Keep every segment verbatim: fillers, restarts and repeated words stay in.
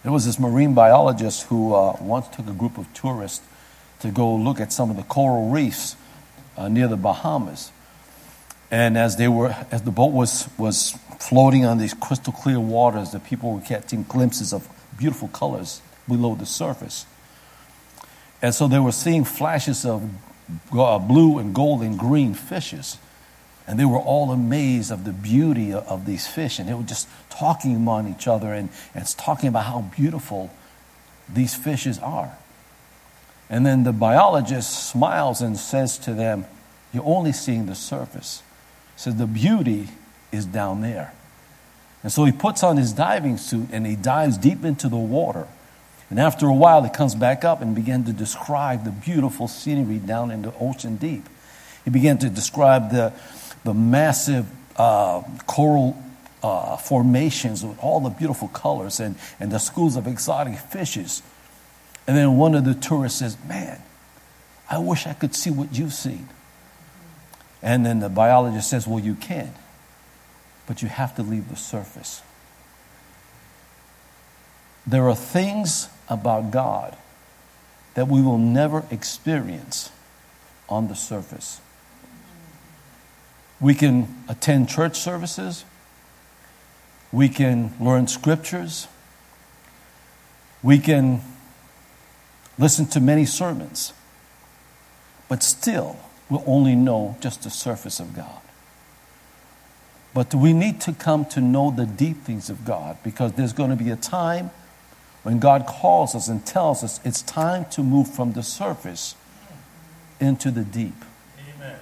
There was this marine biologist who uh, once took a group of tourists to go look at some of the coral reefs uh, near the Bahamas. And as they were, as the boat was was floating on these crystal clear waters, the people were catching glimpses of beautiful colors below the surface. And so they were seeing flashes of uh, blue and gold and green fishes. And they were all amazed of the beauty of, of these fish. And they were just talking among each other and, and talking about how beautiful these fishes are. And then the biologist smiles and says to them, "You're only seeing the surface." He says, "The beauty is down there." And so he puts on his diving suit and he dives deep into the water. And after a while, he comes back up and began to describe the beautiful scenery down in the ocean deep. He began to describe the, the massive uh, coral uh, formations with all the beautiful colors and, and the schools of exotic fishes. And then one of the tourists says, "Man, I wish I could see what you've seen." And then the biologist says, "Well, you can, but you have to leave the surface." There are things about God that we will never experience on the surface. We can attend church services. We can learn scriptures. We can listen to many sermons. But still, we'll only know just the surface of God. But we need to come to know the deep things of God, because there's going to be a time when God calls us and tells us it's time to move from the surface into the deep. Amen.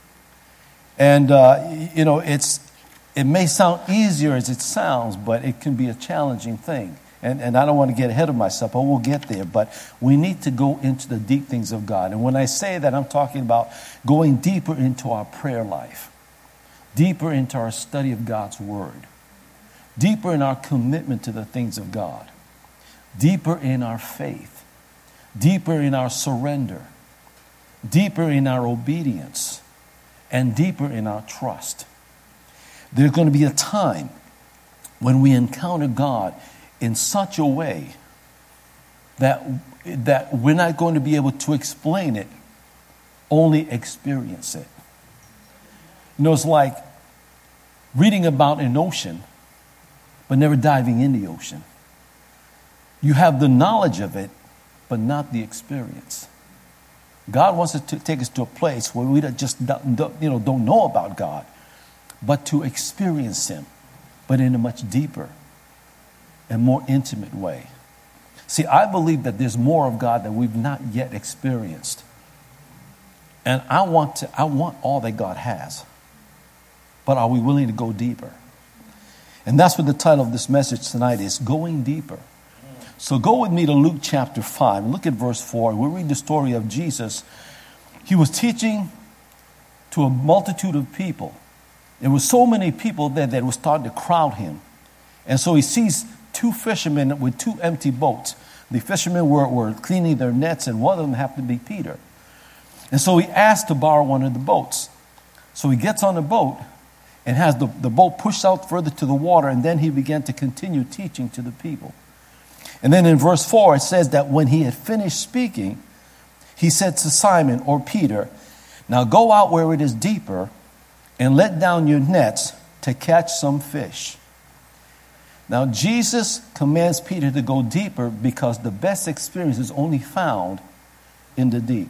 And, uh, you know, it's it may sound easier as it sounds, but it can be a challenging thing. And, and I don't want to get ahead of myself, but we'll get there. But we need to go into the deep things of God. And when I say that, I'm talking about going deeper into our prayer life, deeper into our study of God's Word, deeper in our commitment to the things of God, deeper in our faith, deeper in our surrender, deeper in our obedience, and deeper in our trust. There's going to be a time when we encounter God in such a way that, that we're not going to be able to explain it, only experience it. You know, it's like reading about an ocean, but never diving in the ocean. You have the knowledge of it, but not the experience. God wants to take us to a place where we just you know, don't know about God, but to experience Him, but in a much deeper and more intimate way. See, I believe that there's more of God that we've not yet experienced. And I want to, I want all that God has. But are we willing to go deeper? And that's what the title of this message tonight is, Going Deeper. So go with me to Luke chapter five. Look at verse four. We'll read the story of Jesus. He was teaching to a multitude of people. There were so many people there that were starting to crowd him. And so he sees two fishermen with two empty boats. The fishermen were, were cleaning their nets, and one of them happened to be Peter. And so he asked to borrow one of the boats. So he gets on the boat and has the, the boat pushed out further to the water, and then he began to continue teaching to the people. And then in verse four, it says that when he had finished speaking, he said to Simon, or Peter, "Now go out where it is deeper and let down your nets to catch some fish." Now Jesus commands Peter to go deeper because the best experience is only found in the deep.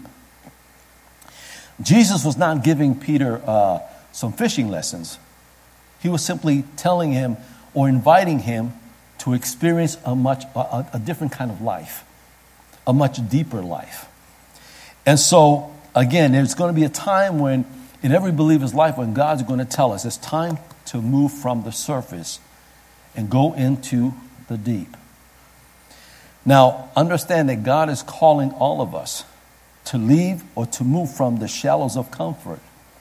Jesus was not giving Peter uh, some fishing lessons. He was simply telling him or inviting him to experience a much a, a different kind of life, a much deeper life. And so, again, there's going to be a time when, in every believer's life, when God's going to tell us it's time to move from the surface and go into the deep. Now, understand that God is calling all of us to leave or to move from the shallows of comfort,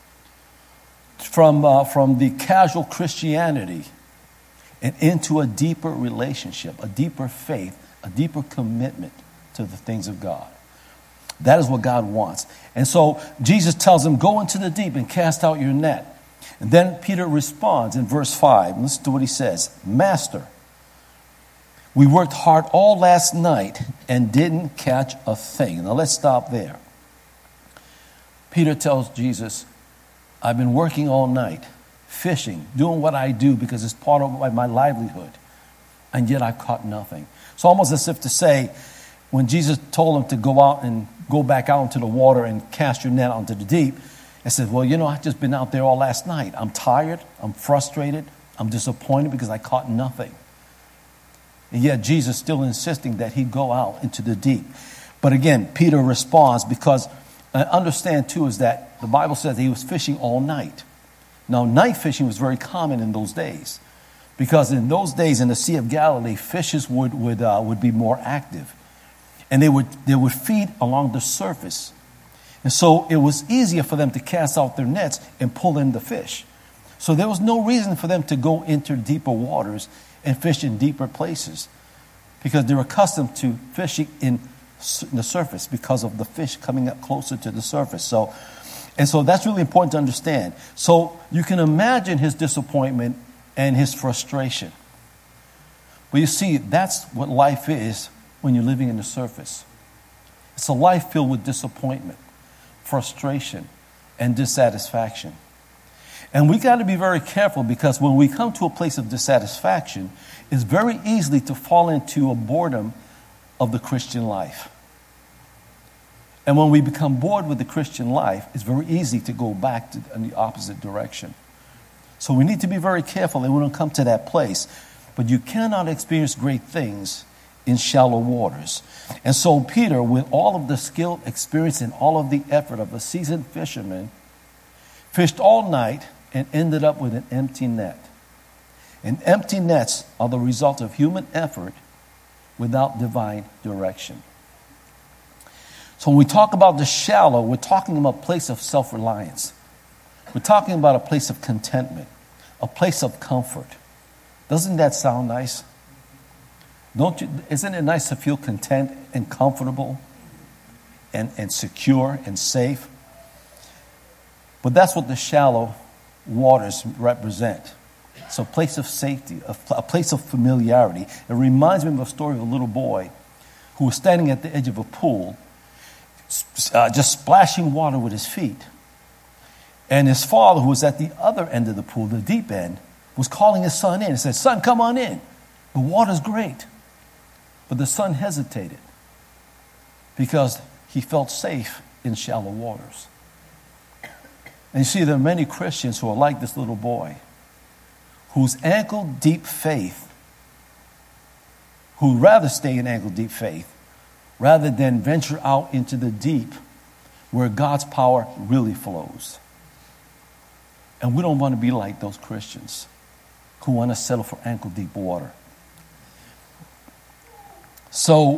from uh, from the casual Christianity, and into a deeper relationship, a deeper faith, a deeper commitment to the things of God. That is what God wants. And so Jesus tells him, go into the deep and cast out your net. And then Peter responds in verse five. Listen to what he says. "Master, We worked hard all last night and didn't catch a thing. Now let's stop there. Peter tells Jesus, I've been working all night, fishing, doing what I do because it's part of my livelihood, and yet I caught nothing. It's almost as if to say, when Jesus told him to go out and go back out into the water and cast your net onto the deep, he said, well, you know, I've just been out there all last night. I'm tired, I'm frustrated, I'm disappointed because I caught nothing. And yet Jesus still insisting that he go out into the deep. But again, Peter responds because I understand too is that the Bible says that he was fishing all night. Now, night fishing was very common in those days because in those days in the Sea of Galilee, fishes would would uh, would be more active, and they would they would feed along the surface, and so it was easier for them to cast out their nets and pull in the fish. So there was no reason for them to go into deeper waters and fish in deeper places because they're accustomed to fishing in the surface because of the fish coming up closer to the surface. So, and so that's really important to understand. So you can imagine his disappointment and his frustration. But you see, that's what life is when you're living in the surface. It's a life filled with disappointment, frustration, and dissatisfaction. And we got to be very careful because when we come to a place of dissatisfaction, it's very easy to fall into a boredom of the Christian life. And when we become bored with the Christian life, it's very easy to go back to, in the opposite direction. So we need to be very careful that we don't come to that place. But you cannot experience great things in shallow waters. And so Peter, with all of the skill, experience, and all of the effort of a seasoned fisherman, fished all night and ended up with an empty net. And empty nets are the result of human effort without divine direction. So when we talk about the shallow, we're talking about a place of self-reliance. We're talking about a place of contentment, a place of comfort. Doesn't that sound nice? Don't you? Isn't it nice to feel content and comfortable and, and secure and safe? But that's what the shallow waters represent. It's a place of safety, a, a place of familiarity. It reminds me of a story of a little boy who was standing at the edge of a pool, uh, just splashing water with his feet. And his father, who was at the other end of the pool, the deep end, was calling his son in and said, son, come on in. The water's great. But the son hesitated because he felt safe in shallow waters. And you see, there are many Christians who are like this little boy, whose ankle-deep faith, who rather stay in ankle-deep faith, rather than venture out into the deep where God's power really flows. And we don't want to be like those Christians who want to settle for ankle-deep water. So,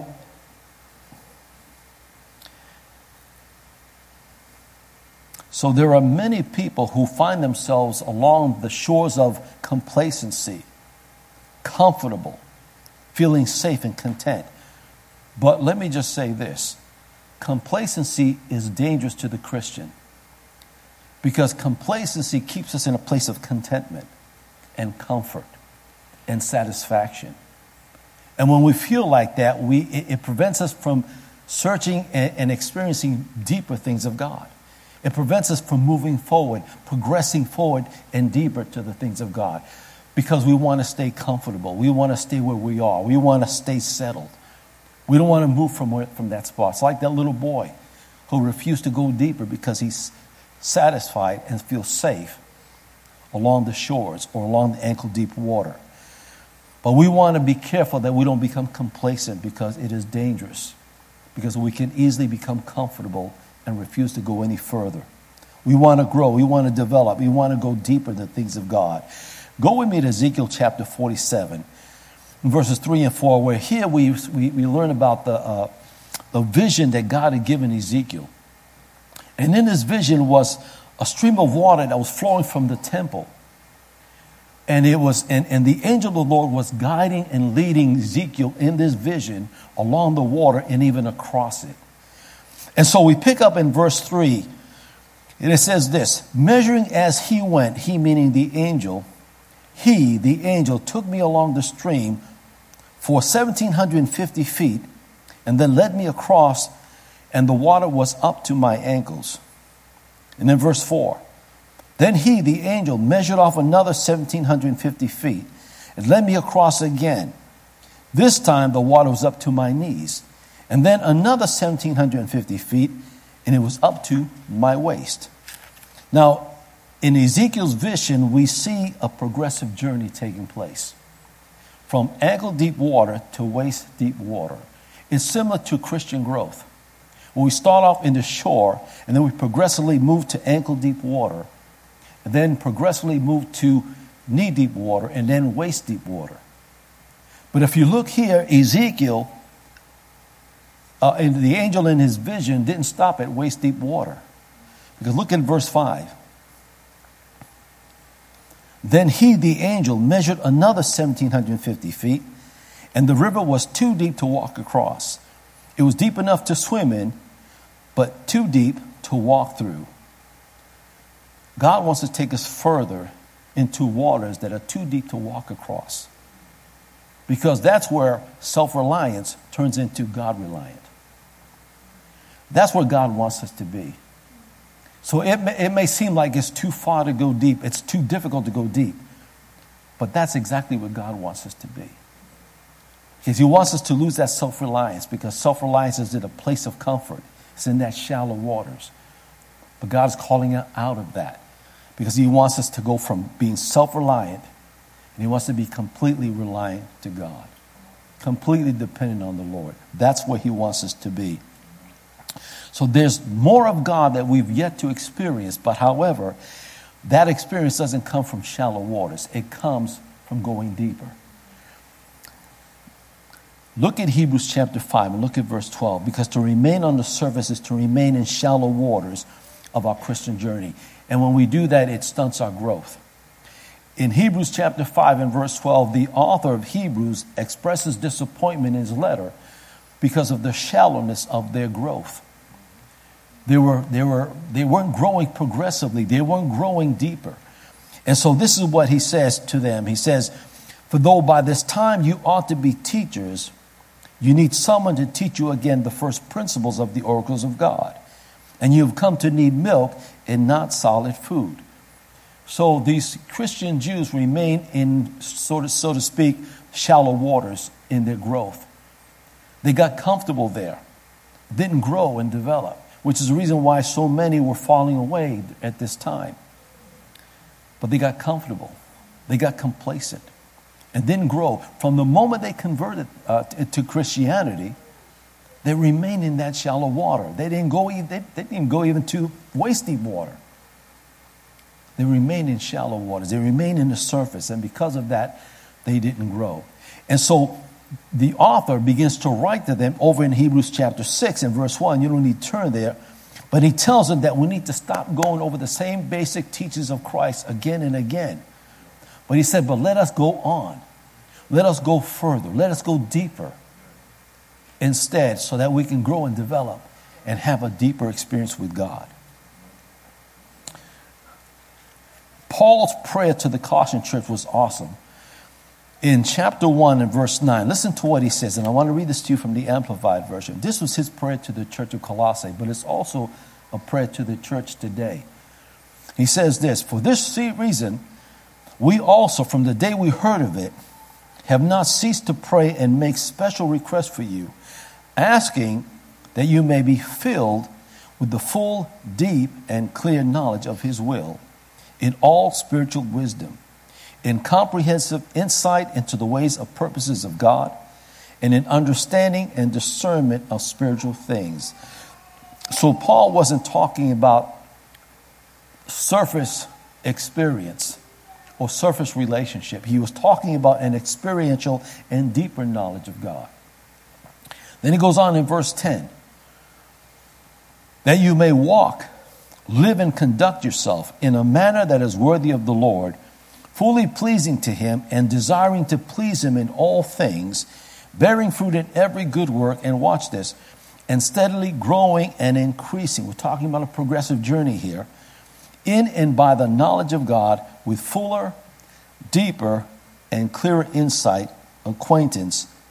So there are many people who find themselves along the shores of complacency, comfortable, feeling safe and content. But let me just say this. Complacency is dangerous to the Christian because complacency keeps us in a place of contentment and comfort and satisfaction. And when we feel like that, we it, it prevents us from searching and, and experiencing deeper things of God. It prevents us from moving forward, progressing forward and deeper to the things of God because we want to stay comfortable. We want to stay where we are. We want to stay settled. We don't want to move from, where, from that spot. It's like that little boy who refused to go deeper because he's satisfied and feels safe along the shores or along the ankle-deep water. But we want to be careful that we don't become complacent because it is dangerous, because we can easily become comfortable and refuse to go any further. We want to grow. We want to develop. We want to go deeper in the things of God. Go with me to Ezekiel chapter forty-seven, verses three and four, where here we we, we learn about the, uh, the vision that God had given Ezekiel. And in this vision was a stream of water that was flowing from the temple. And it was, and, and the angel of the Lord was guiding and leading Ezekiel in this vision along the water and even across it. And so we pick up in verse three, and it says this, measuring as he went, he meaning the angel, he, the angel, took me along the stream for seventeen fifty feet, and then led me across, and the water was up to my ankles. And then verse four. Then he, the angel, measured off another seventeen fifty feet, and led me across again. This time the water was up to my knees. And then another seventeen fifty feet, and it was up to my waist. Now, in Ezekiel's vision, we see a progressive journey taking place. From ankle-deep water to waist-deep water. It's similar to Christian growth. When we start off in the shore, and then we progressively move to ankle-deep water, and then progressively move to knee-deep water, and then waist-deep water. But if you look here, Ezekiel, uh, and the angel in his vision didn't stop at waist-deep water. Because look at verse five. Then he, the angel, measured another seventeen fifty feet, and the river was too deep to walk across. It was deep enough to swim in, but too deep to walk through. God wants to take us further into waters that are too deep to walk across. Because that's where self-reliance turns into God-reliant. That's where God wants us to be. So it may, it may seem like it's too far to go deep. It's too difficult to go deep. But that's exactly what God wants us to be. Because he wants us to lose that self-reliance, because self-reliance is in a place of comfort. It's in that shallow waters. But God is calling us out of that, because he wants us to go from being self-reliant, and he wants to be completely reliant to God, completely dependent on the Lord. That's where he wants us to be. So there's more of God that we've yet to experience, but however, that experience doesn't come from shallow waters. It comes from going deeper. Look at Hebrews chapter five and look at verse twelve, because to remain on the surface is to remain in shallow waters of our Christian journey. And when we do that, it stunts our growth. In Hebrews chapter five and verse twelve, the author of Hebrews expresses disappointment in his letter because of the shallowness of their growth. They were, they were, they weren't growing progressively. They weren't growing deeper. And so this is what he says to them. He says, for though by this time you ought to be teachers, you need someone to teach you again the first principles of the oracles of God. And you have come to need milk and not solid food. So these Christian Jews remain in, so to, so to speak, shallow waters in their growth. They got comfortable there, didn't grow and develop, which is the reason why so many were falling away at this time. But they got comfortable. They got complacent and didn't grow. From the moment they converted uh, to Christianity, they remained in that shallow water. They didn't go, they, they didn't even go even to waist-deep water. They remained in shallow waters. They remained in the surface. And because of that, they didn't grow. And so the author begins to write to them over in Hebrews chapter six and verse one. You don't need to turn there. But he tells them that we need to stop going over the same basic teachings of Christ again and again. But he said, but let us go on. Let us go further. Let us go deeper instead, so that we can grow and develop and have a deeper experience with God. Paul's prayer to the Colossian church was awesome. In chapter one and verse nine, listen to what he says, and I want to read this to you from the Amplified Version. This was his prayer to the church of Colossae, but it's also a prayer to the church today. He says this, for this reason, we also, from the day we heard of it, have not ceased to pray and make special requests for you, asking that you may be filled with the full, deep, and clear knowledge of his will, in all spiritual wisdom, in comprehensive insight into the ways of purposes of God, and in understanding and discernment of spiritual things. So Paul wasn't talking about surface experience or surface relationship. He was talking about an experiential and deeper knowledge of God. Then he goes on in verse ten. That you may walk, live and conduct yourself in a manner that is worthy of the Lord, fully pleasing to him and desiring to please him in all things, bearing fruit in every good work, and watch this, and steadily growing and increasing. We're talking about a progressive journey here, in and by the knowledge of God, with fuller, deeper, and clearer insight, acquaintance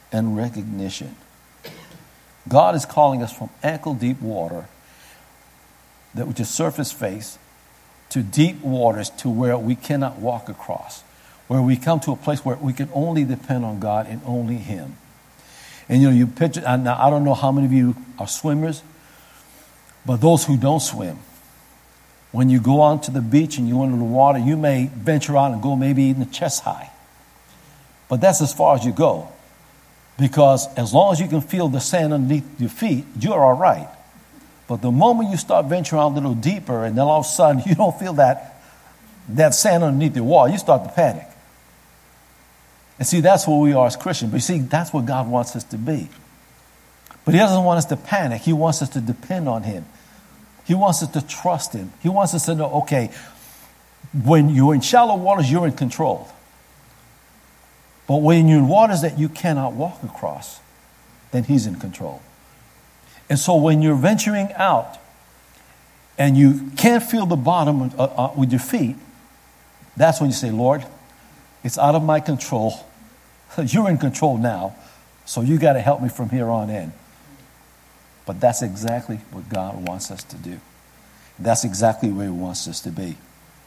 and recognition. God is calling us from ankle-deep water, that which is surface face, to deep waters to where we cannot walk across, where we come to a place where we can only depend on God and only Him. And you know, you picture, now I don't know how many of you are swimmers, but those who don't swim, when you go onto the beach and you into the water, you may venture out and go maybe even chest high. But that's as far as you go. Because as long as you can feel the sand underneath your feet, you're all right. But the moment you start venturing out a little deeper and then all of a sudden you don't feel that, that sand underneath your wall, you start to panic. And see, that's where we are as Christians. But you see, that's what God wants us to be. But He doesn't want us to panic. He wants us to depend on Him. He wants us to trust Him. He wants us to know, okay, when you're in shallow waters, you're in control. But when you're in waters that you cannot walk across, then He's in control. And so when you're venturing out and you can't feel the bottom uh, uh, with your feet, that's when you say, Lord, it's out of my control. You're in control now, so you got to help me from here on in. But that's exactly what God wants us to do. That's exactly where He wants us to be.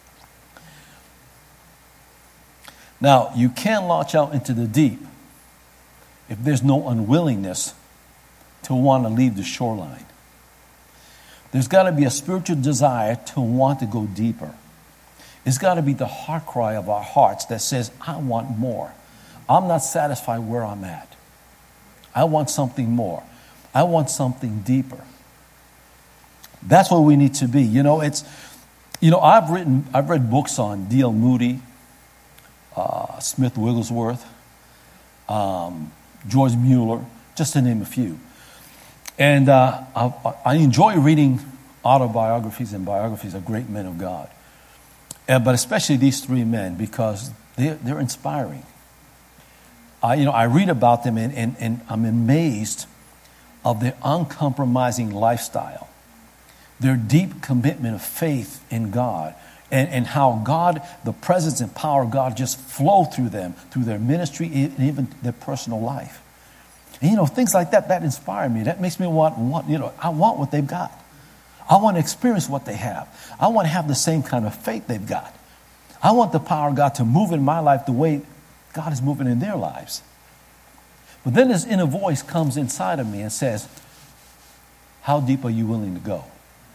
Now, you can't launch out into the deep if there's no unwillingness to want to leave the shoreline. There's got to be a spiritual desire to want to go deeper. It's got to be the heart cry of our hearts that says, I want more. I'm not satisfied where I'm at. I want something more. I want something deeper. That's what we need to be. You know, it's, you know, I've written, I've read books on D L Moody, uh, Smith Wigglesworth, um, George Mueller, just to name a few. And uh, I, I enjoy reading autobiographies and biographies of great men of God. Uh, but especially these three men, because they're, they're inspiring. I, you know, I read about them and, and, and I'm amazed of their uncompromising lifestyle, their deep commitment of faith in God, and, and how God, the presence and power of God just flow through them, through their ministry and even their personal life. And, you know, things like that, that inspire me. That makes me want, want, you know, I want what they've got. I want to experience what they have. I want to have the same kind of faith they've got. I want the power of God to move in my life the way God is moving in their lives. But then this inner voice comes inside of me and says, how deep are you willing to go?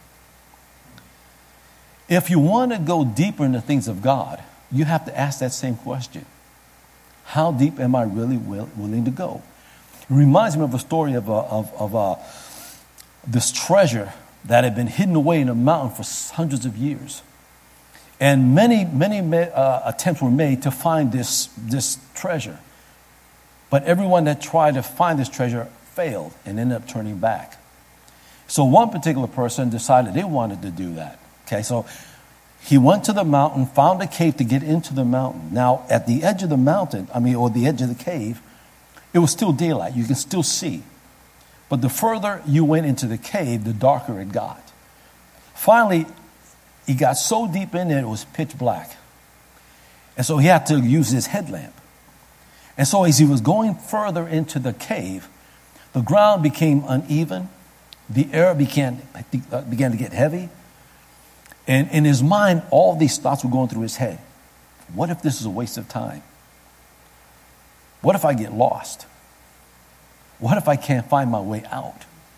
If you want to go deeper into things of God, you have to ask that same question. How deep am I really will, willing to go? It reminds me of a story of, a, of, of a, this treasure that had been hidden away in a mountain for hundreds of years. And many, many uh, attempts were made to find this, this treasure. But everyone that tried to find this treasure failed and ended up turning back. So one particular person decided they wanted to do that. Okay, so he went to the mountain, found a cave to get into the mountain. Now, at the edge of the mountain, I mean, or the edge of the cave, it was still daylight. You can still see. But the further you went into the cave, the darker it got. Finally, he got so deep in there, it was pitch black. And so he had to use his headlamp. And so as he was going further into the cave, the ground became uneven. The air began, began to get heavy. And in his mind, all these thoughts were going through his head. What if this is a waste of time? What if I get lost? What if I can't find my way out?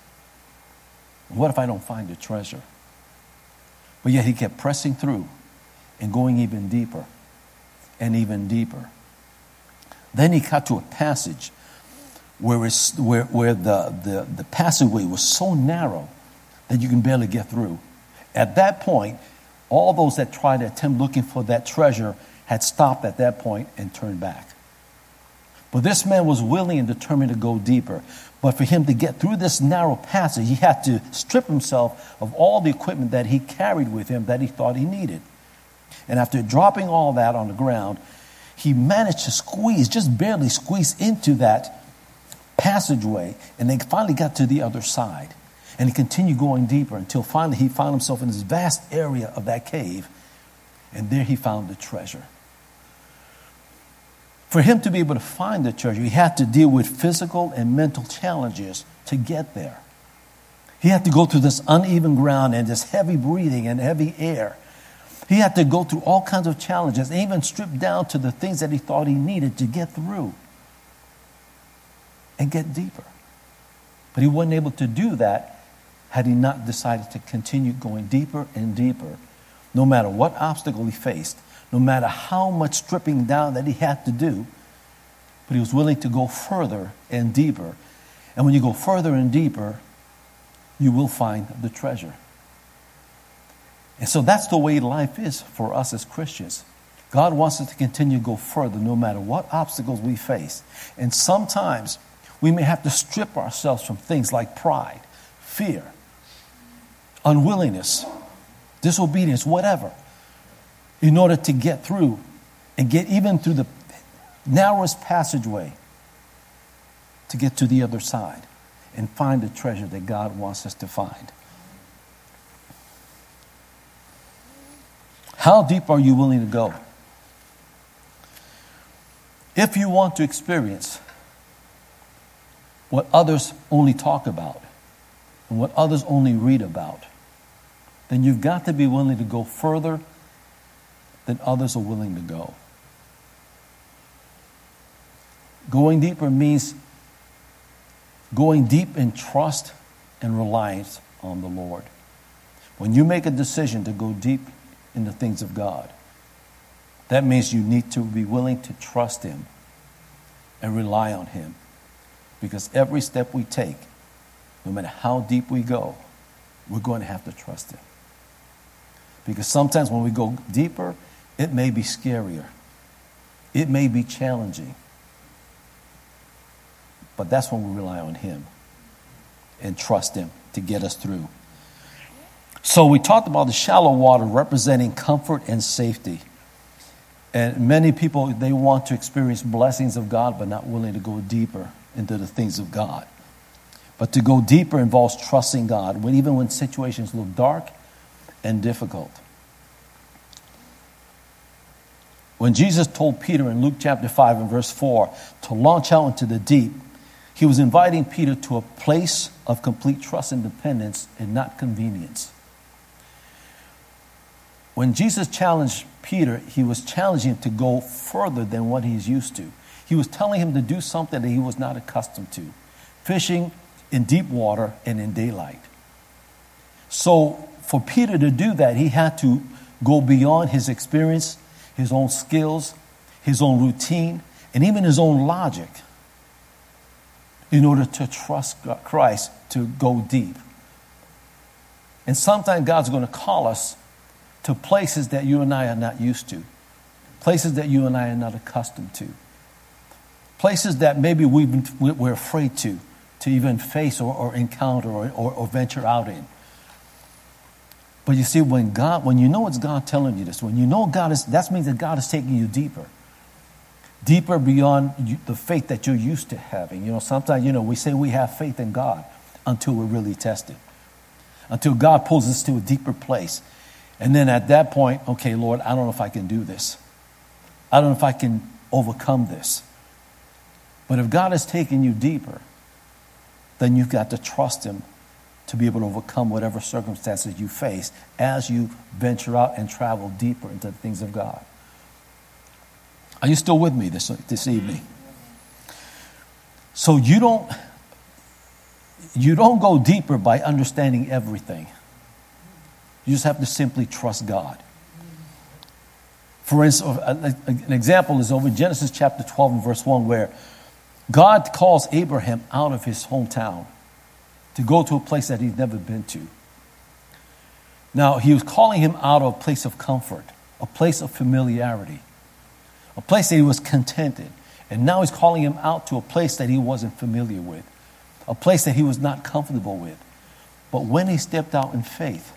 What if I don't find the treasure? But yet he kept pressing through and going even deeper and even deeper. Then he got to a passage where, it's, where, where the, the, the passageway was so narrow that you can barely get through. At that point, all those that tried to attempt looking for that treasure had stopped at that point and turned back. But this man was willing and determined to go deeper. But for him to get through this narrow passage, he had to strip himself of all the equipment that he carried with him that he thought he needed. And after dropping all that on the ground, he managed to squeeze, just barely squeeze into that passageway. And they finally got to the other side. And he continued going deeper until finally he found himself in this vast area of that cave. And there he found the treasure. For him to be able to find the treasure, he had to deal with physical and mental challenges to get there. He had to go through this uneven ground and this heavy breathing and heavy air. He had to go through all kinds of challenges, and even strip down to the things that he thought he needed to get through and get deeper. But he wasn't able to do that had he not decided to continue going deeper and deeper, no matter what obstacle he faced, no matter how much stripping down that he had to do. But he was willing to go further and deeper. And when you go further and deeper, you will find the treasure. And so that's the way life is for us as Christians. God wants us to continue to go further no matter what obstacles we face. And sometimes we may have to strip ourselves from things like pride, fear, unwillingness, disobedience, whatever, in order to get through and get even through the narrowest passageway to get to the other side and find the treasure that God wants us to find. How deep are you willing to go? If you want to experience what others only talk about and what others only read about, then you've got to be willing to go further than others are willing to go. Going deeper means going deep in trust and reliance on the Lord. When you make a decision to go deep in the things of God, that means you need to be willing to trust Him and rely on Him. Because every step we take, no matter how deep we go, we're going to have to trust Him. Because sometimes when we go deeper, it may be scarier. It may be challenging. But that's when we rely on Him and trust Him to get us through. So we talked about the shallow water representing comfort and safety. And many people, they want to experience blessings of God, but not willing to go deeper into the things of God. But to go deeper involves trusting God, when, even when situations look dark and difficult. When Jesus told Peter in Luke chapter five and verse four to launch out into the deep, He was inviting Peter to a place of complete trust and dependence and not convenience. When Jesus challenged Peter, He was challenging him to go further than what he's used to. He was telling him to do something that he was not accustomed to. Fishing in deep water and in daylight. So for Peter to do that, he had to go beyond his experience, his own skills, his own routine, and even his own logic in order to trust Christ to go deep. And sometimes God's going to call us to places that you and I are not used to. Places that you and I are not accustomed to. Places that maybe we've been, we're afraid to, to even face or, or encounter or, or, or venture out in. But you see, when God, when you know it's God telling you this, when you know God is, that means that God is taking you deeper. Deeper beyond you, the faith that you're used to having. You know, sometimes, you know, we say we have faith in God until we're really tested. Until God pulls us to a deeper place. And then at that point, okay, Lord, I don't know if I can do this. I don't know if I can overcome this. But if God has taken you deeper, then you've got to trust Him to be able to overcome whatever circumstances you face as you venture out and travel deeper into the things of God. Are you still with me this, this evening? So you don't, you don't go deeper by understanding everything. You just have to simply trust God. For instance, an example is over in Genesis chapter twelve and verse one, where God calls Abraham out of his hometown to go to a place that he's never been to. Now, He was calling him out of a place of comfort, a place of familiarity, a place that he was contented. And now He's calling him out to a place that he wasn't familiar with, a place that he was not comfortable with. But when he stepped out in faith,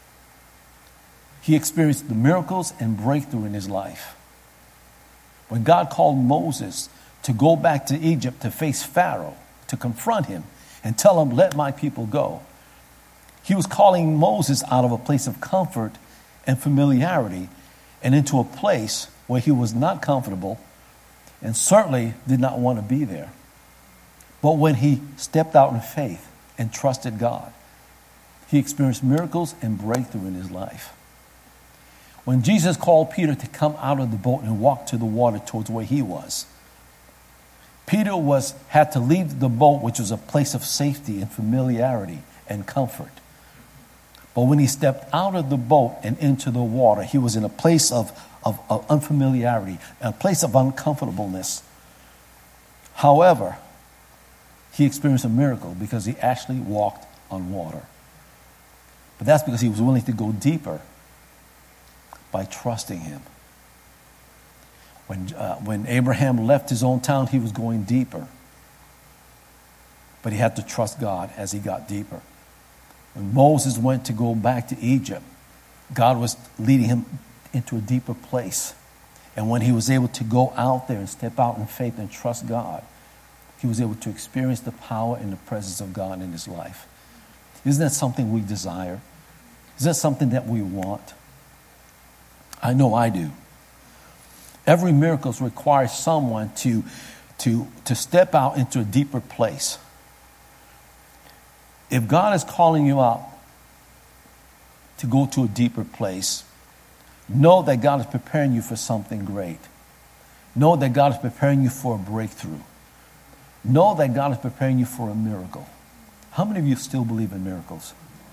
he experienced the miracles and breakthrough in his life. When God called Moses to go back to Egypt to face Pharaoh, to confront him and tell him, let my people go, He was calling Moses out of a place of comfort and familiarity and into a place where he was not comfortable and certainly did not want to be there. But when he stepped out in faith and trusted God, he experienced miracles and breakthrough in his life. When Jesus called Peter to come out of the boat and walk to the water towards where he was, Peter was had to leave the boat, which was a place of safety and familiarity and comfort. But when he stepped out of the boat and into the water, he was in a place of, of, of unfamiliarity, a place of uncomfortableness. However, he experienced a miracle because he actually walked on water. But that's because he was willing to go deeper by trusting him. When, uh, when Abraham left his own town, he was going deeper. But he had to trust God as he got deeper. When Moses went to go back to Egypt, God was leading him into a deeper place. And when he was able to go out there and step out in faith and trust God, he was able to experience the power and the presence of God in his life. Isn't that something we desire? Is that something that we want? I know I do. Every miracle requires someone to, to, to step out into a deeper place. If God is calling you out to go to a deeper place, know that God is preparing you for something great. Know that God is preparing you for a breakthrough. Know that God is preparing you for a miracle. How many of you still believe in miracles?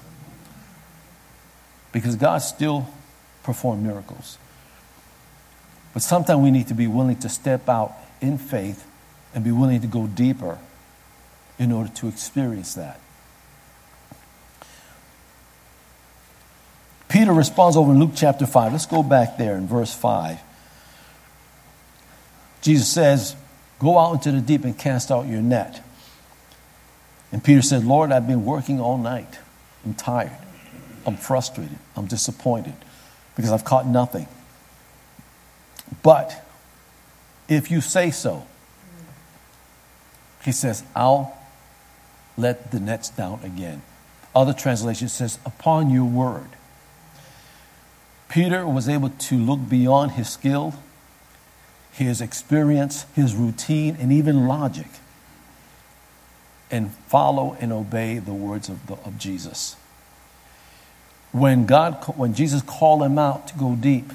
Because God still performs miracles. But sometimes we need to be willing to step out in faith and be willing to go deeper in order to experience that. Peter responds over in Luke chapter five. Let's go back there in verse five. Jesus says, "Go out into the deep and cast out your net." And Peter said, "Lord, I've been working all night. I'm tired. I'm frustrated. I'm disappointed because I've caught nothing. But if you say so," he says, "I'll let the nets down again." Other translation says, "Upon your word." Peter was able to look beyond his skill, his experience, his routine, and even logic, and follow and obey the words of, the, of Jesus. When God, when Jesus called him out to go deep,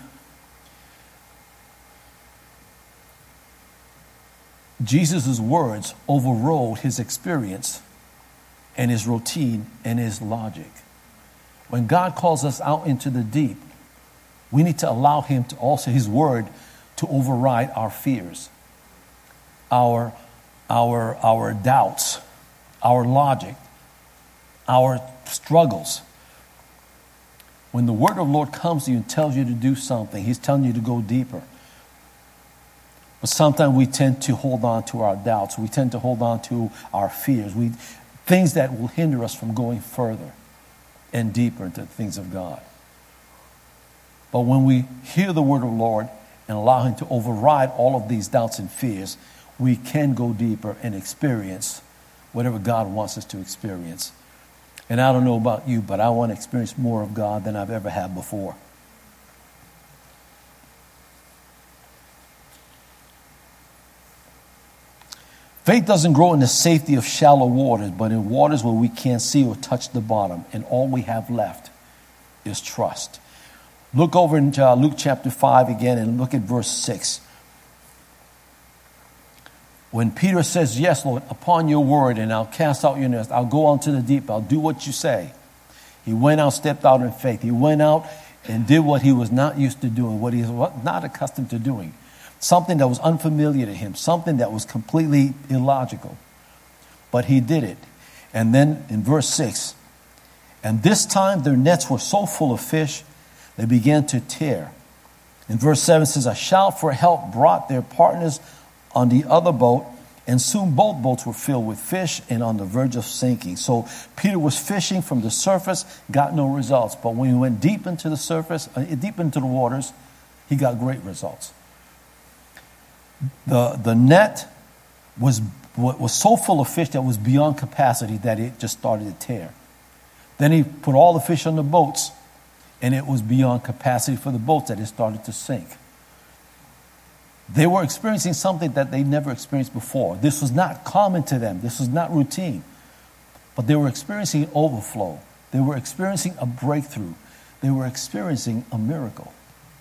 Jesus' words overrode his experience and his routine and his logic. When God calls us out into the deep, we need to allow him to also, his word, to override our fears, our, our, our doubts, our logic, our struggles. When the word of the Lord comes to you and tells you to do something, he's telling you to go deeper. But sometimes we tend to hold on to our doubts. We tend to hold on to our fears. We, things that will hinder us from going further and deeper into the things of God. But when we hear the word of the Lord and allow him to override all of these doubts and fears, we can go deeper and experience whatever God wants us to experience. And I don't know about you, but I want to experience more of God than I've ever had before. Faith doesn't grow in the safety of shallow waters, but in waters where we can't see or touch the bottom, and all we have left is trust. Look over in uh, Luke chapter five again and look at verse six. When Peter says, "Yes, Lord, upon your word, and I'll cast out your nets, I'll go on to the deep, I'll do what you say." He went out, stepped out in faith. He went out and did what he was not used to doing, what he was not accustomed to doing. Something that was unfamiliar to him, something that was completely illogical. But he did it. And then in verse six, "And this time their nets were so full of fish, they began to tear." In verse seven it says, "A shout for help brought their partners on the other boat, and soon both boats were filled with fish and on the verge of sinking." So Peter was fishing from the surface, got no results. But when he went deep into the surface, uh, deep into the waters, he got great results. The, the net was, was so full of fish that was beyond capacity that it just started to tear. Then he put all the fish on the boats, and it was beyond capacity for the boats that it started to sink. They were experiencing something that they never experienced before. This was not common to them. This was not routine. But they were experiencing an overflow. They were experiencing a breakthrough. They were experiencing a miracle.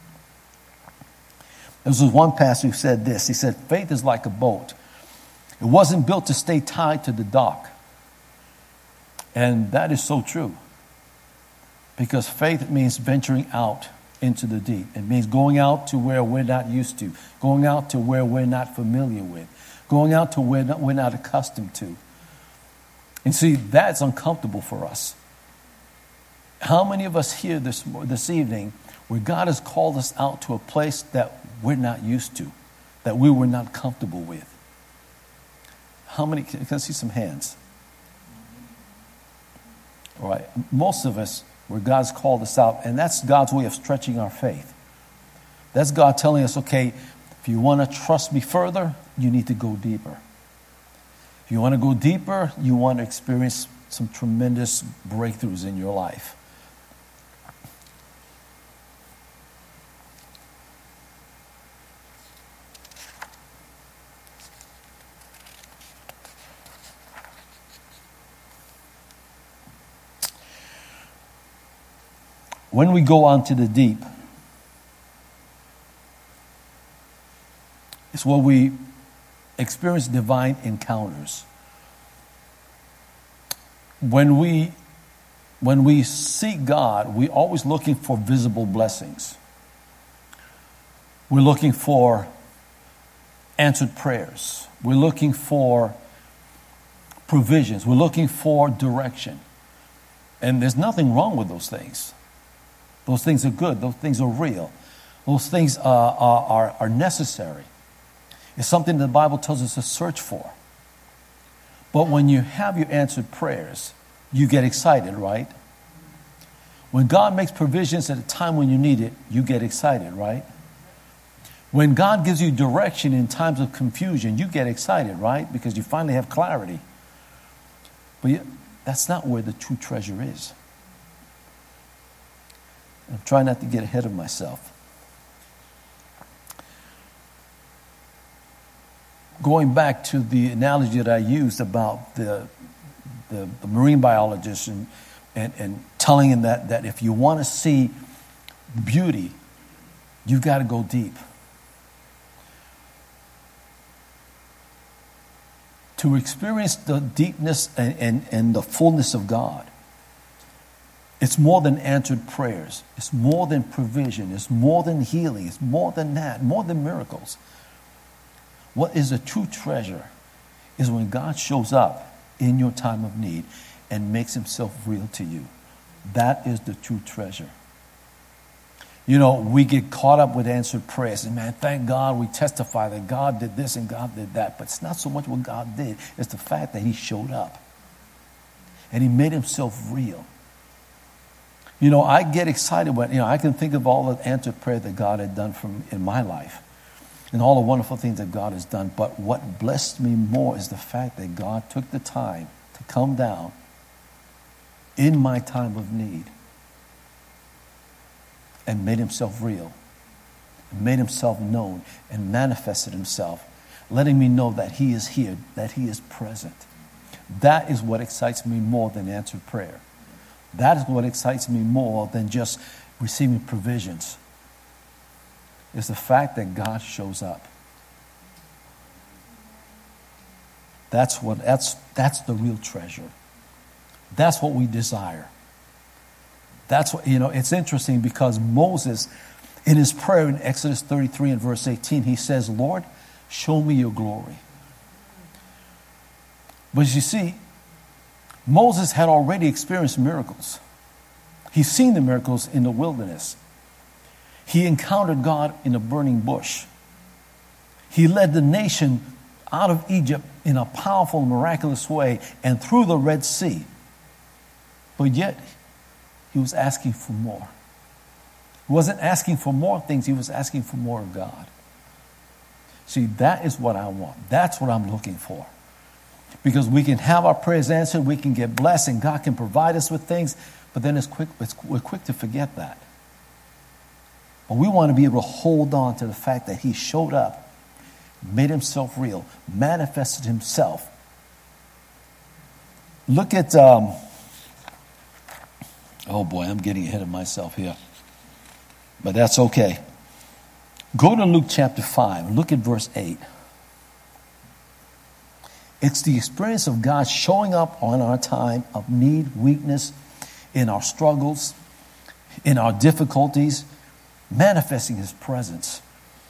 There was one pastor who said this. He said, faith is like a boat. It wasn't built to stay tied to the dock. And that is so true. Because faith means venturing out into the deep. It means going out to where we're not used to. Going out to where we're not familiar with. Going out to where we're not accustomed to. And see, that's uncomfortable for us. How many of us here this, this evening where God has called us out to a place that we're not used to, that we were not comfortable with? How many? Can I see some hands? All right. Most of us, where God's called us out, and that's God's way of stretching our faith. That's God telling us, okay, if you want to trust me further, you need to go deeper. If you want to go deeper, you want to experience some tremendous breakthroughs in your life. When we go onto the deep, it's where we experience divine encounters. When we, when we seek God, we're always looking for visible blessings. We're looking for answered prayers. We're looking for provisions. We're looking for direction. And there's nothing wrong with those things. Those things are good. Those things are real. Those things uh, are, are, are necessary. It's something the Bible tells us to search for. But when you have your answered prayers, you get excited, right? When God makes provisions at a time when you need it, you get excited, right? When God gives you direction in times of confusion, you get excited, right? Because you finally have clarity. But yet, that's not where the true treasure is. I'm trying not to get ahead of myself. Going back to the analogy that I used about the, the, the marine biologist and, and, and telling him that, that if you want to see beauty, you've got to go deep. To experience the deepness and, and, and the fullness of God, it's more than answered prayers. It's more than provision. It's more than healing. It's more than that, more than miracles. What is a true treasure is when God shows up in your time of need and makes himself real to you. That is the true treasure. You know, we get caught up with answered prayers. And man, thank God we testify that God did this and God did that. But it's not so much what God did. It's the fact that he showed up. And he made himself real. You know, I get excited when, you know, I can think of all the answered prayer that God had done for me in my life and all the wonderful things that God has done. But what blessed me more is the fact that God took the time to come down in my time of need and made himself real, and made himself known, and manifested himself, letting me know that he is here, that he is present. That is what excites me more than answered prayer. That is what excites me more than just receiving provisions. It's the fact that God shows up. That's what that's that's the real treasure. That's what we desire. That's what, you know, it's interesting because Moses, in his prayer in Exodus thirty-three and verse eighteen, he says, Lord, show me your glory. But you see, Moses had already experienced miracles. He's seen the miracles in the wilderness. He encountered God in a burning bush. He led the nation out of Egypt in a powerful, miraculous way and through the Red Sea. But yet, he was asking for more. He wasn't asking for more things. He was asking for more of God. See, that is what I want. That's what I'm looking for. Because we can have our prayers answered, we can get blessed, and God can provide us with things, but then it's quick, it's, we're quick to forget that. But we want to be able to hold on to the fact that he showed up made himself real, manifested himself. Look at, um, oh boy, I'm getting ahead of myself here. But that's okay. Go to Luke chapter five. Look at verse eight. It's the experience of God showing up on our time of need, weakness, in our struggles, in our difficulties, manifesting his presence.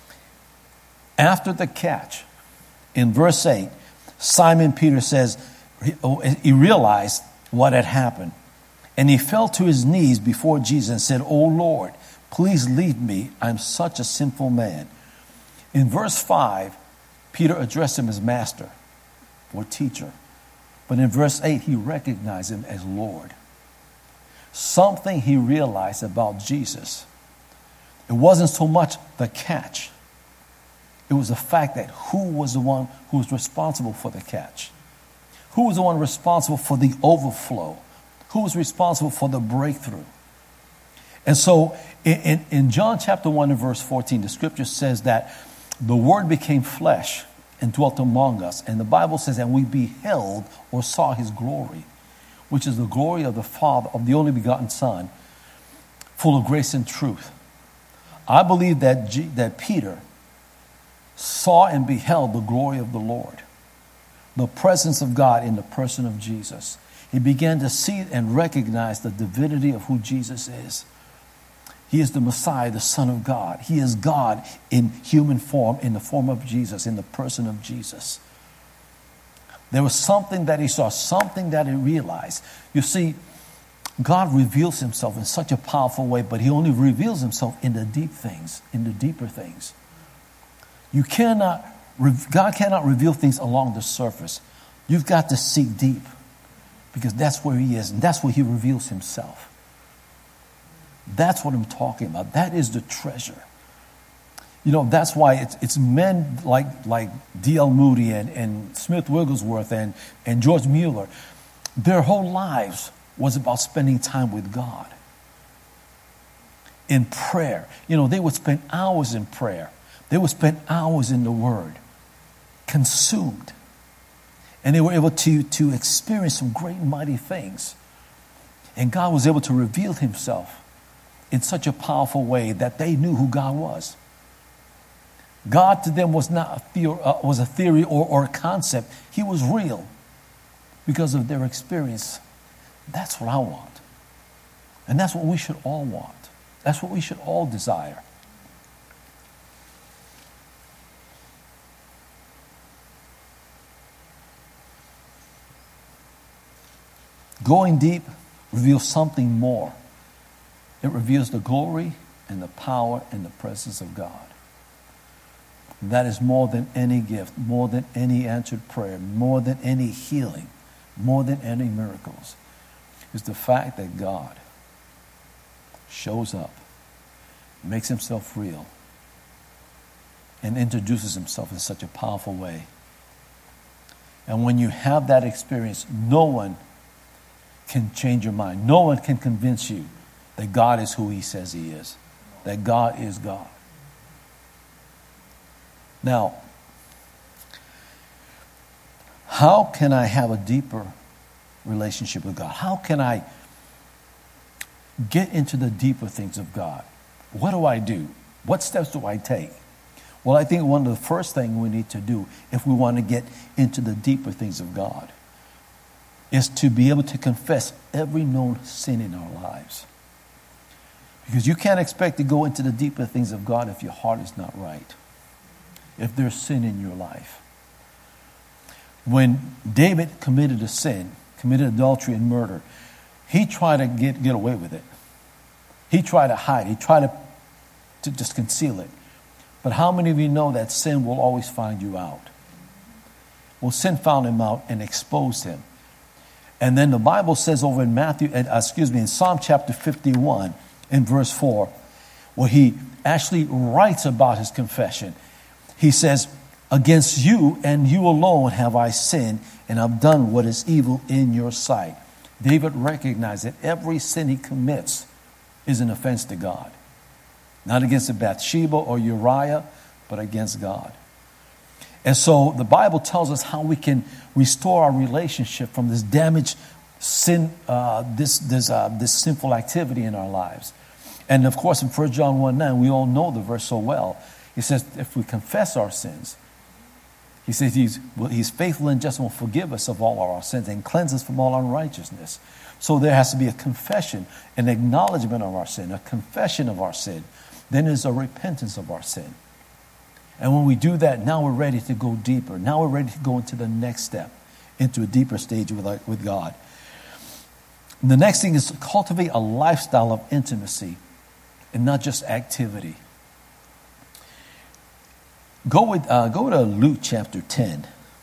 After the catch, in verse eight, Simon Peter says he, he realized what had happened. And he fell to his knees before Jesus and said, "Oh Lord, please leave me. I'm such a sinful man." In verse five, Peter addressed him as master or teacher. But in verse eight, he recognized him as Lord. Something he realized about Jesus. It wasn't so much the catch. It was the fact that who was the one who was responsible for the catch? Who was the one responsible for the overflow? Who was responsible for the breakthrough? And so in, in, in John chapter one and verse fourteen, the scripture says that the Word became flesh and dwelt among us. And the Bible says that we beheld or saw his glory, which is the glory of the Father, of the only begotten Son, full of grace and truth. I believe that G, that Peter saw and beheld the glory of the Lord, the presence of God in the person of Jesus. He began to see and recognize the divinity of who Jesus is. He is the Messiah, the Son of God. He is God in human form, in the form of Jesus, in the person of Jesus. There was something that he saw, something that he realized. You see, God reveals himself in such a powerful way, but he only reveals himself in the deep things, in the deeper things. You cannot, God cannot reveal things along the surface. You've got to seek deep, because that's where he is, and that's where he reveals himself. That's what I'm talking about. That is the treasure. You know, that's why it's, it's men like like D L Moody and, and Smith Wigglesworth and, and George Mueller. Their whole lives was about spending time with God. In prayer. You know, they would spend hours in prayer. They would spend hours in the Word. Consumed. And they were able to, to experience some great and mighty things. And God was able to reveal himself in such a powerful way that they knew who God was. God to them was not a theory, uh, was a theory or, or a concept. He was real because of their experience. That's what I want. And that's what we should all want. That's what we should all desire. Going deep reveals something more. It reveals the glory and the power and the presence of God. That is more than any gift, more than any answered prayer, more than any healing, more than any miracles. Is the fact that God shows up, makes himself real, and introduces himself in such a powerful way. And when you have that experience, no one can change your mind. No one can convince you that God is who he says he is. That God is God. Now, how can I have a deeper relationship with God? How can I get into the deeper things of God? What do I do? What steps do I take? Well, I think one of the first things we need to do if we want to get into the deeper things of God is to be able to confess every known sin in our lives. Because you can't expect to go into the deeper things of God if your heart is not right. If there's sin in your life. When David committed a sin, committed adultery and murder, he tried to get, get away with it. He tried to hide. He tried to, to just conceal it. But how many of you know that sin will always find you out? Well, sin found him out and exposed him. And then the Bible says over in Matthew, uh, excuse me, in Psalm chapter fifty-one, in verse four, where he actually writes about his confession. He says, "Against you and you alone have I sinned, and have done what is evil in your sight." David recognized that every sin he commits is an offense to God. Not against Bathsheba or Uriah, but against God. And so the Bible tells us how we can restore our relationship from this damaged sin, uh, this this uh, this sinful activity in our lives. And of course, in First John one nine, we all know the verse so well. He says, if we confess our sins, he says he's, well, he's faithful and just and will forgive us of all our sins and cleanse us from all unrighteousness. So there has to be a confession, an acknowledgement of our sin, a confession of our sin. Then there's a repentance of our sin. And when we do that, now we're ready to go deeper. Now we're ready to go into the next step, into a deeper stage with, our, with God. And the next thing is to cultivate a lifestyle of intimacy and not just activity. Go with uh, go to Luke chapter ten.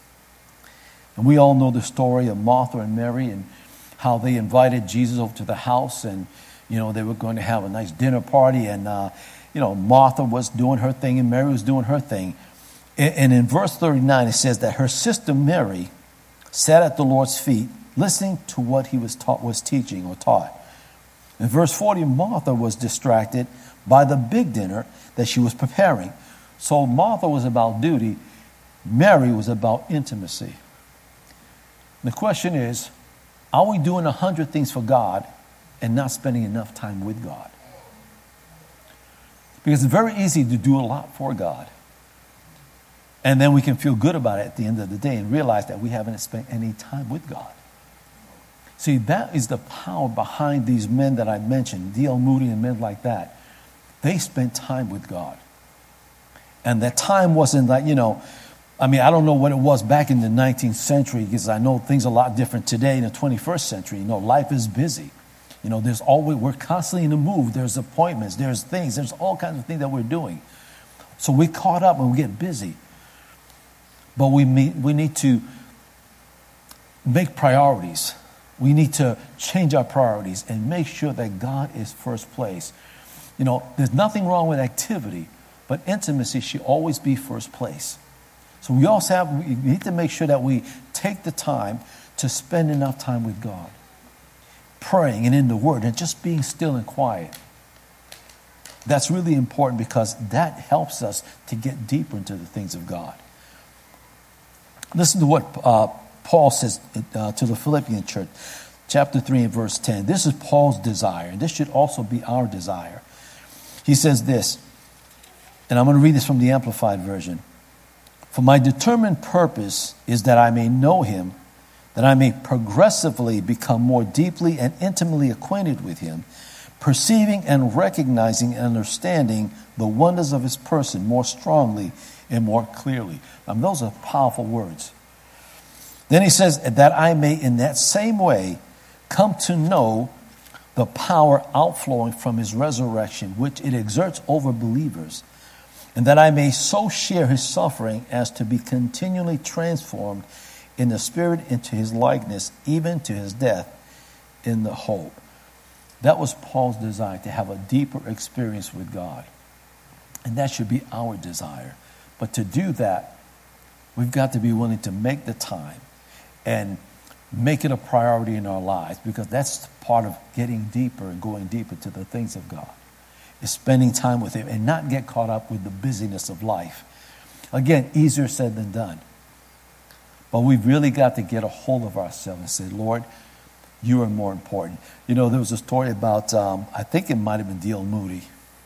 And we all know the story of Martha and Mary and how they invited Jesus over to the house, and you know they were going to have a nice dinner party, and uh, you know Martha was doing her thing and Mary was doing her thing. And, and in verse thirty-nine it says that her sister Mary sat at the Lord's feet, listening to what he was taught, was teaching or taught. In verse forty, Martha was distracted by the big dinner that she was preparing. So Martha was about duty, Mary was about intimacy. The question is, are we doing a hundred things for God and not spending enough time with God? Because it's very easy to do a lot for God. And then we can feel good about it at the end of the day and realize that we haven't spent any time with God. See, that is the power behind these men that I mentioned, D L Moody and men like that. They spent time with God. And that time wasn't like, you know, I mean, I don't know what it was back in the nineteenth century, because I know things are a lot different today in the twenty-first century. You know, life is busy. You know, there's always, we're constantly in the move. There's appointments, there's things, there's all kinds of things that we're doing. So we caught up and we get busy. But we meet, we need to make priorities. We need to change our priorities and make sure that God is first place. You know, there's nothing wrong with activity, but intimacy should always be first place. So we also have, we need to make sure that we take the time to spend enough time with God, praying and in the Word and just being still and quiet. That's really important because that helps us to get deeper into the things of God. Listen to what uh, Paul says uh, to the Philippian church, chapter three and verse ten. This is Paul's desire, and this should also be our desire. He says this, and I'm going to read this from the Amplified Version. For my determined purpose is that I may know him, that I may progressively become more deeply and intimately acquainted with him, perceiving and recognizing and understanding the wonders of his person more strongly and more clearly. Um, those are powerful words. Then he says that I may in that same way come to know the power outflowing from his resurrection, which it exerts over believers, and that I may so share his suffering as to be continually transformed in the spirit into his likeness, even to his death in the hope. That was Paul's desire, to have a deeper experience with God. And that should be our desire. But to do that, we've got to be willing to make the time and make it a priority in our lives, because that's part of getting deeper and going deeper to the things of God, is spending time with him and not get caught up with the busyness of life. Again, easier said than done. But we've really got to get a hold of ourselves and say, Lord, you are more important. You know, there was a story about, um, I think it might have been D L Moody,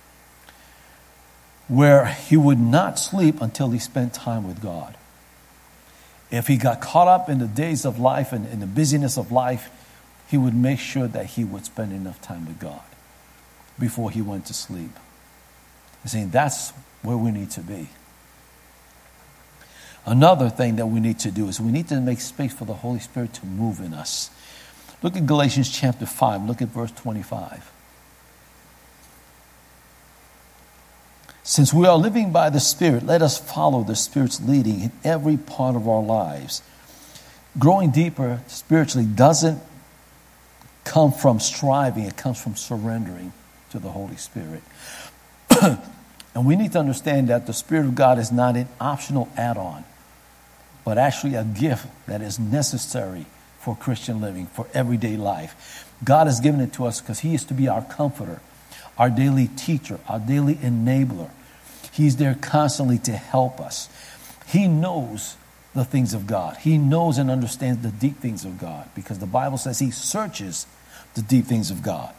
where he would not sleep until he spent time with God. If he got caught up in the days of life and in the busyness of life, he would make sure that he would spend enough time with God before he went to sleep. I'm saying that's where we need to be. Another thing that we need to do is we need to make space for the Holy Spirit to move in us. Look at Galatians chapter five. Look at verse twenty-five. Since we are living by the Spirit, let us follow the Spirit's leading in every part of our lives. Growing deeper spiritually doesn't come from striving. It comes from surrendering to the Holy Spirit. And we need to understand that the Spirit of God is not an optional add-on, but actually a gift that is necessary for Christian living, for everyday life. God has given it to us because he is to be our comforter, our daily teacher, our daily enabler. He's there constantly to help us. He knows the things of God. He knows and understands the deep things of God, because the Bible says he searches the deep things of God.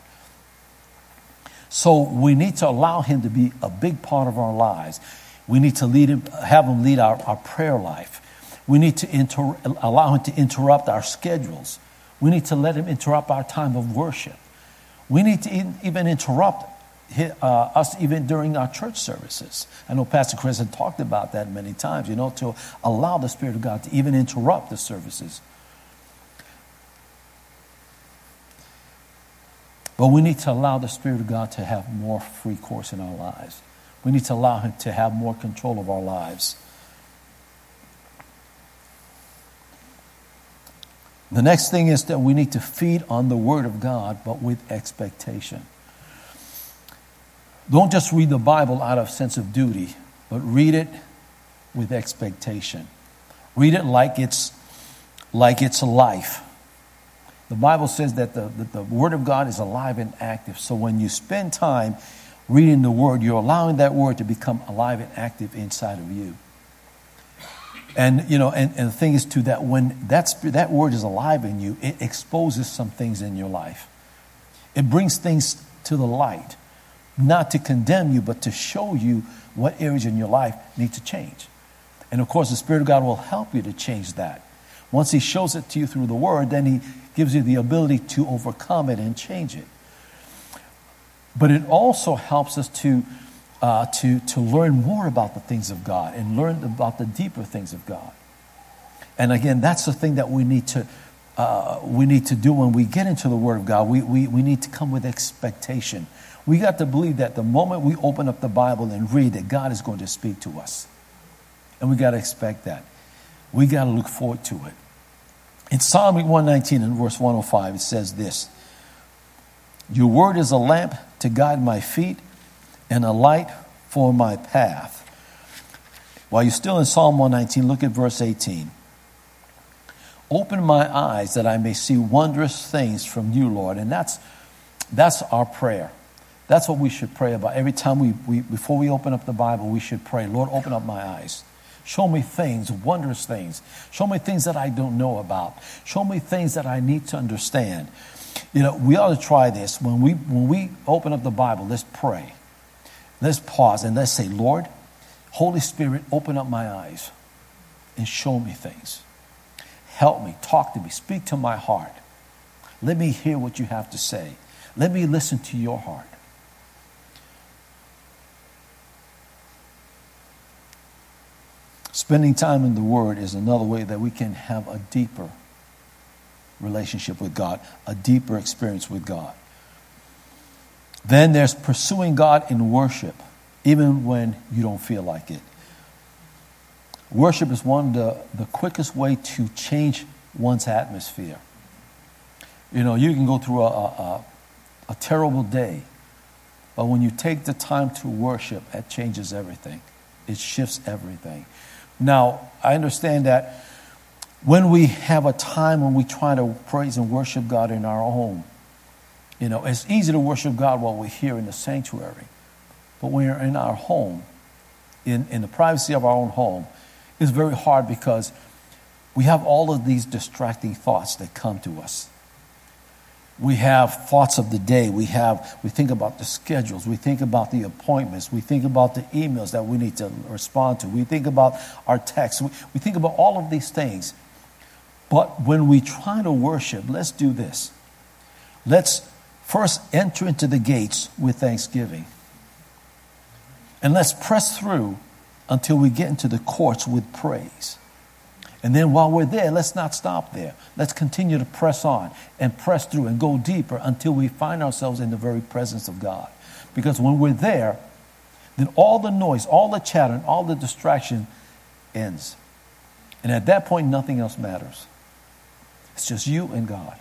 So we need to allow him to be a big part of our lives. We need to lead him, have him lead our, our prayer life. We need to inter, allow him to interrupt our schedules. We need to let him interrupt our time of worship. We need to even interrupt uh, us even during our church services. I know Pastor Chris had talked about that many times, you know, to allow the Spirit of God to even interrupt the services. But we need to allow the Spirit of God to have more free course in our lives. We need to allow him to have more control of our lives. The next thing is that we need to feed on the Word of God, but with expectation. Don't just read the Bible out of sense of duty, but read it with expectation. Read it like it's like it's life. The Bible says that the, that the Word of God is alive and active. So when you spend time reading the Word, you're allowing that Word to become alive and active inside of you. And, you know, and, and the thing is, too, that when that's, that Word is alive in you, it exposes some things in your life. It brings things to the light, not to condemn you, but to show you what areas in your life need to change. And, of course, the Spirit of God will help you to change that. Once he shows it to you through the Word, then he gives you the ability to overcome it and change it. But it also helps us to Uh, to, to learn more about the things of God and learn about the deeper things of God. And again, that's the thing that we need to uh, we need to do when we get into the Word of God. We, we, we need to come with expectation. We got to believe that the moment we open up the Bible and read, that God is going to speak to us. And we got to expect that. We got to look forward to it. In Psalm one nineteen and verse one oh five, it says this: "Your word is a lamp to guide my feet and a light for my path." While you're still in Psalm one nineteen, look at verse eighteen. "Open my eyes that I may see wondrous things from you, Lord." And that's that's our prayer. That's what we should pray about. Every time we, we before we open up the Bible, we should pray, "Lord, open up my eyes. Show me things, wondrous things. Show me things that I don't know about. Show me things that I need to understand." You know, we ought to try this. When we when we open up the Bible, let's pray. Let's pause and let's say, "Lord, Holy Spirit, open up my eyes and show me things. Help me, talk to me, speak to my heart. Let me hear what you have to say. Let me listen to your heart." Spending time in the Word is another way that we can have a deeper relationship with God, a deeper experience with God. Then there's pursuing God in worship, even when you don't feel like it. Worship is one of the, the quickest way to change one's atmosphere. You know, you can go through a, a, a terrible day, but when you take the time to worship, it changes everything. It shifts everything. Now, I understand that when we have a time when we try to praise and worship God in our home, you know, it's easy to worship God while we're here in the sanctuary. But when we're in our home, in, in the privacy of our own home, it's very hard because we have all of these distracting thoughts that come to us. We have thoughts of the day. We have, we think about the schedules. We think about the appointments. We think about the emails that we need to respond to. We think about our texts. We, we think about all of these things. But when we try to worship, let's do this. Let's first enter into the gates with thanksgiving. And let's press through until we get into the courts with praise. And then while we're there, let's not stop there. Let's continue to press on and press through and go deeper until we find ourselves in the very presence of God. Because when we're there, then all the noise, all the chatter, and all the distraction ends. And at that point, nothing else matters. It's just you and God.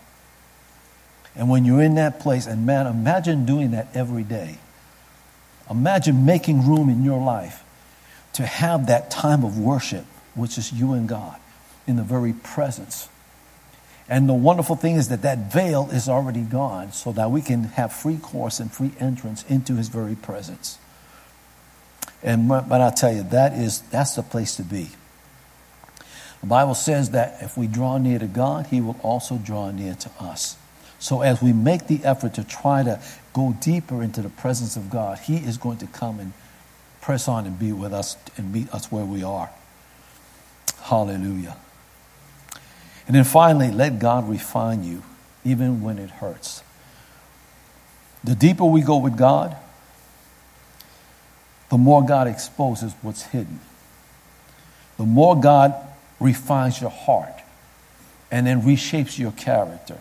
And when you're in that place, and man, imagine doing that every day. Imagine making room in your life to have that time of worship, which is you and God, in the very presence. And the wonderful thing is that that veil is already gone, so that we can have free course and free entrance into his very presence. And but I tell you, that is that's the place to be. The Bible says that if we draw near to God, he will also draw near to us. So as we make the effort to try to go deeper into the presence of God, he is going to come and press on and be with us and meet us where we are. Hallelujah. And then finally, let God refine you, even when it hurts. The deeper we go with God, the more God exposes what's hidden. The more God refines your heart and then reshapes your character.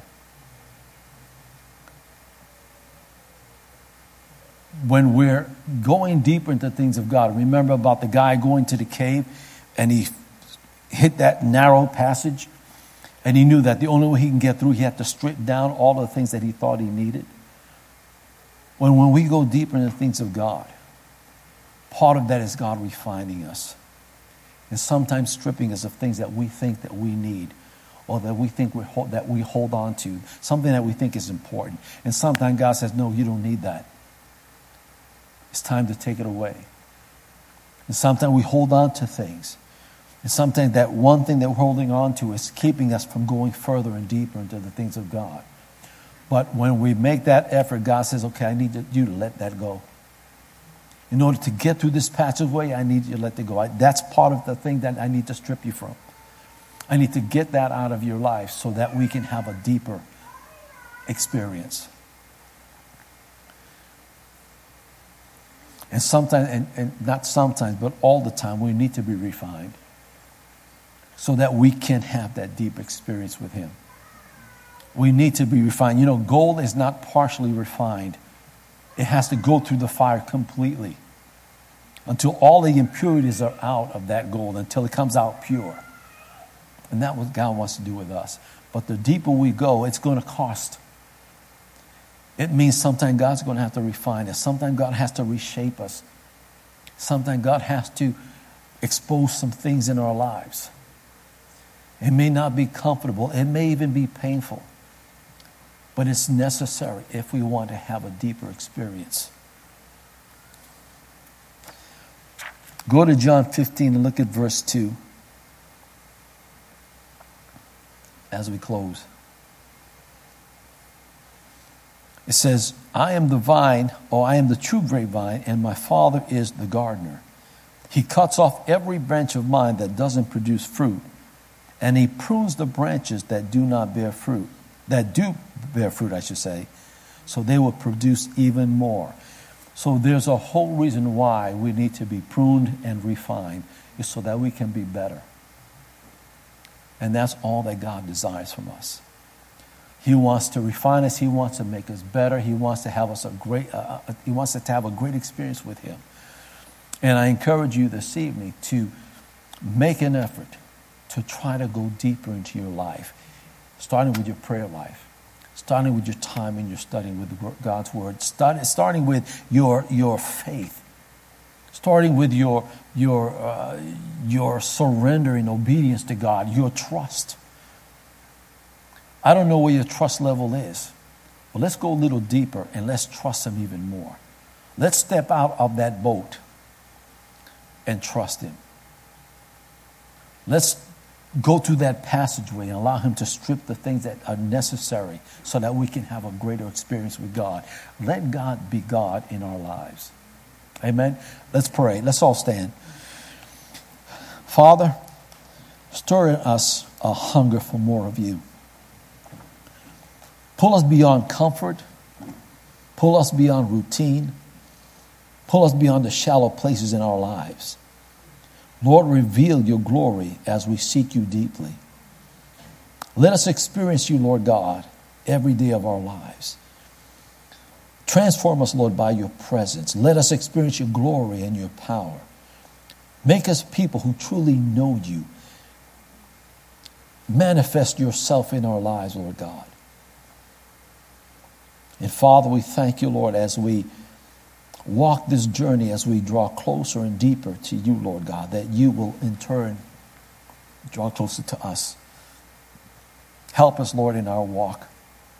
When we're going deeper into things of God, remember about the guy going to the cave and he hit that narrow passage and he knew that the only way he can get through, he had to strip down all the things that he thought he needed. When, when we go deeper into things of God, part of that is God refining us and sometimes stripping us of things that we think that we need or that we think we hold, that we hold on to, something that we think is important. And sometimes God says, no, you don't need that. It's time to take it away. And sometimes we hold on to things. And sometimes that one thing that we're holding on to is keeping us from going further and deeper into the things of God. But when we make that effort, God says, okay, I need you to let that go. In order to get through this passageway, I need you to let that go. I, that's part of the thing that I need to strip you from. I need to get that out of your life so that we can have a deeper experience. And sometimes, and, and not sometimes, but all the time, we need to be refined so that we can have that deep experience with him. We need to be refined. You know, gold is not partially refined. It has to go through the fire completely until all the impurities are out of that gold, until it comes out pure. And that's what God wants to do with us. But the deeper we go, it's going to cost. It means sometimes God's going to have to refine us. Sometimes God has to reshape us. Sometimes God has to expose some things in our lives. It may not be comfortable. It may even be painful. But it's necessary if we want to have a deeper experience. Go to John fifteen and look at verse two as we close. It says, I am the vine, or I am the true grapevine, and my Father is the gardener. He cuts off every branch of mine that doesn't produce fruit, and he prunes the branches that do not bear fruit, that do bear fruit, I should say, so they will produce even more. So there's a whole reason why we need to be pruned and refined, is so that we can be better. And that's all that God desires from us. He wants to refine us. He wants to make us better. He wants to have us a great. Uh, he wants us to have a great experience with him. And I encourage you this evening to make an effort to try to go deeper into your life, starting with your prayer life, starting with your time in your studying with God's word, start, starting with your your faith, starting with your your uh, your surrender and obedience to God, your trust. I don't know where your trust level is, but let's go a little deeper and let's trust him even more. Let's step out of that boat and trust him. Let's go through that passageway and allow him to strip the things that are necessary so that we can have a greater experience with God. Let God be God in our lives. Amen. Let's pray. Let's all stand. Father, stir in us a hunger for more of you. Pull us beyond comfort. Pull us beyond routine. Pull us beyond the shallow places in our lives. Lord, reveal your glory as we seek you deeply. Let us experience you, Lord God, every day of our lives. Transform us, Lord, by your presence. Let us experience your glory and your power. Make us people who truly know you. Manifest yourself in our lives, Lord God. And Father, we thank you, Lord, as we walk this journey, as we draw closer and deeper to you, Lord God, that you will in turn draw closer to us. Help us, Lord, in our walk.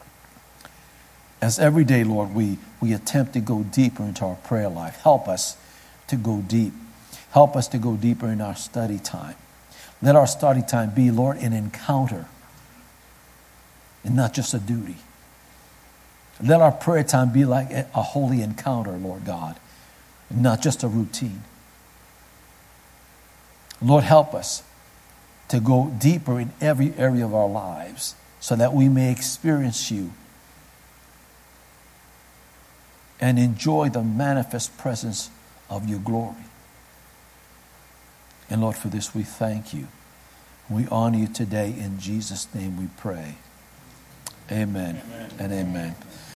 As every day, Lord, we, we attempt to go deeper into our prayer life. Help us to go deep. Help us to go deeper in our study time. Let our study time be, Lord, an encounter and not just a duty. Let our prayer time be like a holy encounter, Lord God, and not just a routine. Lord, help us to go deeper in every area of our lives so that we may experience you and enjoy the manifest presence of your glory. And Lord, for this we thank you. We honor you today. In Jesus' name we pray. Amen, amen. And amen.